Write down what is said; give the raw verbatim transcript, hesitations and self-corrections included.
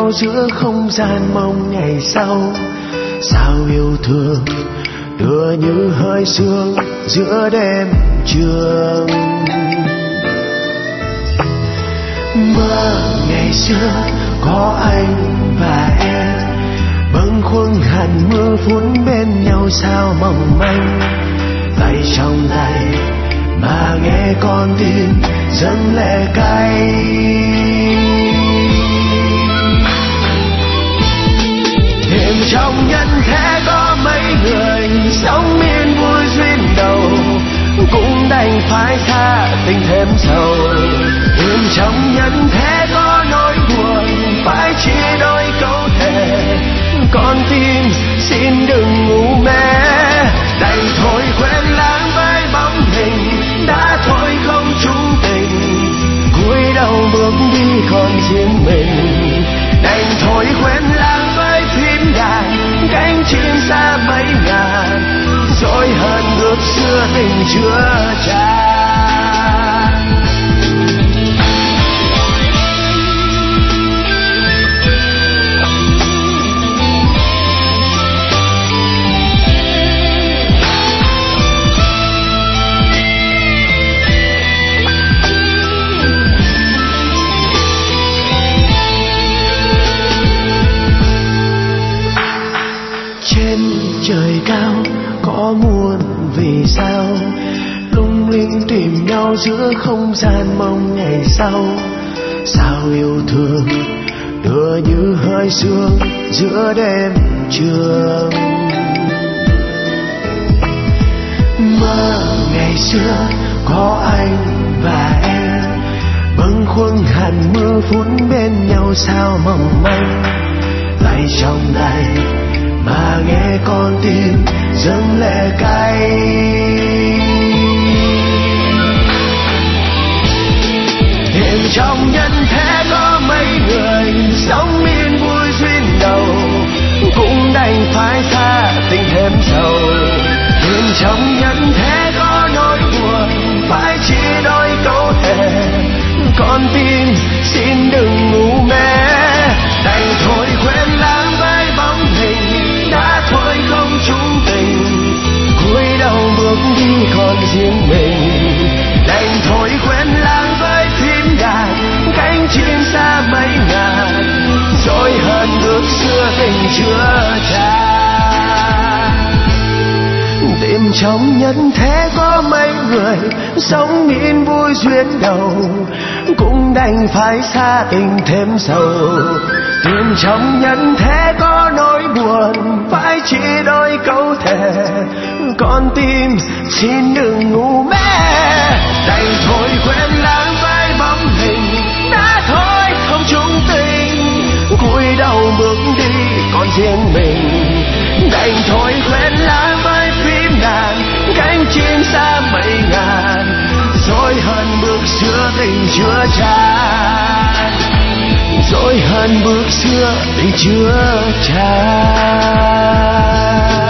nhau giữa không gian mong ngày sau. Sao yêu thương tựa như hơi sương giữa đêm trường. Mơ ngày xưa có anh và em, bâng khuâng hàn mưa phút bên nhau sao mong manh. Tay trong tay mà nghe con tim dâng lệ cay. Thêm trong nhân thế có mấy người sống miên vui duyên đầu, cũng đành phải xa tình thêm sầu. Thêm trong nhân thế có nỗi buồn phải chia đôi câu thề, con tim xin đừng ngủ mê. Đành thôi quên lãng với bóng hình đã thôi không chung tình, cúi đầu bước đi còn riêng mình. Đành thôi quên lãng với phim đàn cánh chim xa mấy ngàn, rồi hơn bước xưa tình chưa tràn. Trời cao có muôn vì sao, lung linh tìm nhau giữa không gian mong ngày sau. Sao yêu thương tựa như hơi sương giữa đêm trường. Mơ ngày xưa có anh và em, bâng khuâng hàn mưa phút bên nhau sao mong manh. Tay trong tay mà nghe con tim dâng lệ cay. Thêm trong nhân thế có mấy người sống miên vui duyên đầu, cũng đành phải xa tình thêm sầu. Thêm trong nhân thế có nỗi buồn phải chia đôi câu thề, con tim xin đừng ngủ mê. Đành thôi quên lãng với bóng hình đã thôi không chung tình, cúi đầu bước đi còn riêng mình. Đành thôi quên lãng với phim đàn cánh chim xa mấy ngàn, rồi hơn bước xưa tình chưa tràn. Tìm trong nhân thế có mấy người sống miên vui duyên đầu, cũng đành phải xa tình thêm sầu. Tìm trong nhân thế có nỗi buồn phải chia đôi câu thề, con tim xin đừng ngủ mê. Đành thôi quên lãng với bóng hình đã thôi không chung tình, cúi đầu bước đi còn riêng mình. Đành thôi quên lãng với phim đàn cánh chim xa mấy ngàn, rồi hơn bước xưa tình chưa tràn, rồi hơn bước xưa tình chưa tràn.